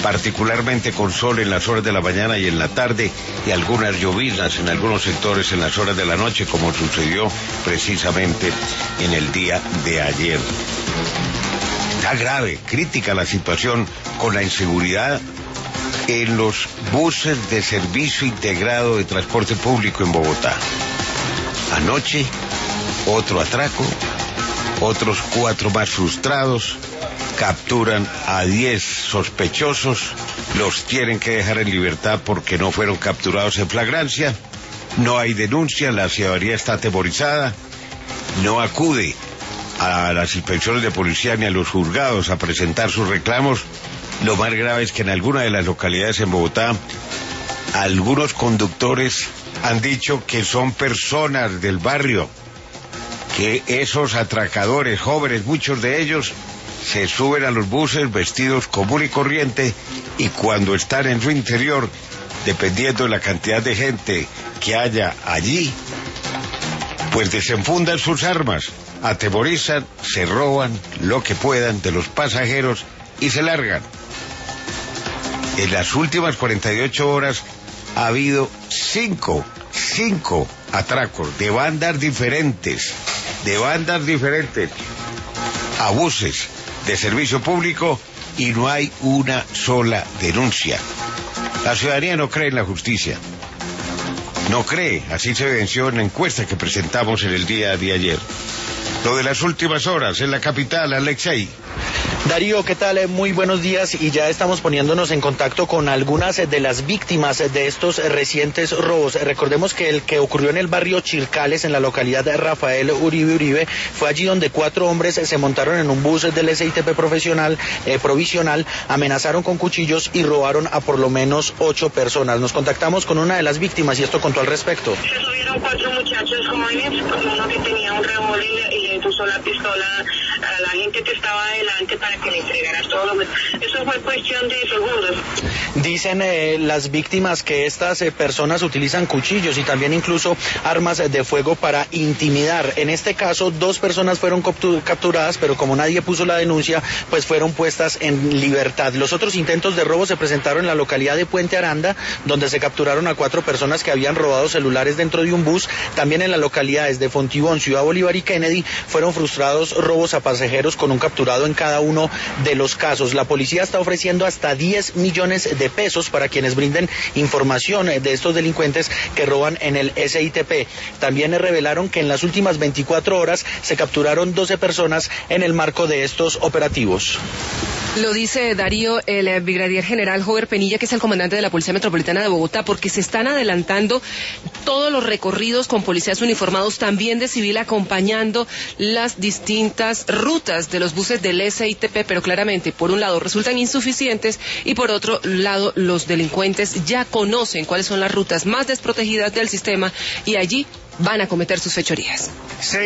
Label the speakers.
Speaker 1: particularmente con sol en las horas de la mañana y en la tarde, y algunas lloviznas en algunos sectores en las horas de la noche, como sucedió precisamente en el día de ayer. Está grave, crítica la situación con la inseguridad en los buses de servicio integrado de transporte público en Bogotá. Anoche, otro atraco, otros 4 más frustrados, capturan a 10 sospechosos, los tienen que dejar en libertad porque no fueron capturados en flagrancia, no hay denuncia, la ciudadanía está atemorizada, no acude a las inspecciones de policía ni a los juzgados a presentar sus reclamos. Lo más grave es que en alguna de las localidades en Bogotá, algunos conductores han dicho que son personas del barrio, que esos atracadores jóvenes, muchos de ellos, se suben a los buses vestidos común y corriente, y cuando están en su interior, dependiendo de la cantidad de gente que haya allí, pues desenfundan sus armas, atemorizan, se roban lo que puedan de los pasajeros y se largan. En las últimas 48 horas ha habido 5 atracos de bandas diferentes, a buses de servicio público, y no hay una sola denuncia. La ciudadanía no cree en la justicia, no cree, así se evidenció en la encuesta que presentamos en el día de ayer. Lo de las últimas horas en la capital, Alexei.
Speaker 2: Darío, ¿qué tal? Muy buenos días, y ya estamos poniéndonos en contacto con algunas de las víctimas de estos recientes robos. Recordemos que el que ocurrió en el barrio Chircales, en la localidad de Rafael Uribe, fue allí donde 4 hombres se montaron en un bus del SITP provisional, amenazaron con cuchillos y robaron a por lo menos 8 personas. Nos contactamos con una de las víctimas y esto contó al respecto.
Speaker 3: Se subieron 4 muchachos jóvenes, como uno que tenía un revólver, y le puso la pistola a la gente que estaba adelante para que le entregaras todo lo. Eso fue cuestión de segundos.
Speaker 2: Dicen las víctimas que estas personas utilizan cuchillos y también incluso armas de fuego para intimidar. En este caso, 2 personas fueron capturadas, pero como nadie puso la denuncia, pues fueron puestas en libertad. Los otros intentos de robo se presentaron en la localidad de Puente Aranda, donde se capturaron a 4 personas que habían robado celulares dentro de un bus. También en las localidades de Fontibón, Ciudad Bolívar y Kennedy fueron frustrados robos a pasajeros, con un capturado en cada uno de los casos. La policía está ofreciendo hasta 10 millones de pesos para quienes brinden información de estos delincuentes que roban en el SITP. También revelaron que en las últimas 24 horas se capturaron 12 personas en el marco de estos operativos.
Speaker 4: Lo dice Darío, el brigadier general Jover Penilla, que es el comandante de la Policía Metropolitana de Bogotá, porque se están adelantando todos los recorridos con policías uniformados, también de civil, acompañando las distintas rutas de los buses del SITP, pero claramente, por un lado, resultan insuficientes, y por otro lado, los delincuentes ya conocen cuáles son las rutas más desprotegidas del sistema, y allí van a cometer sus fechorías.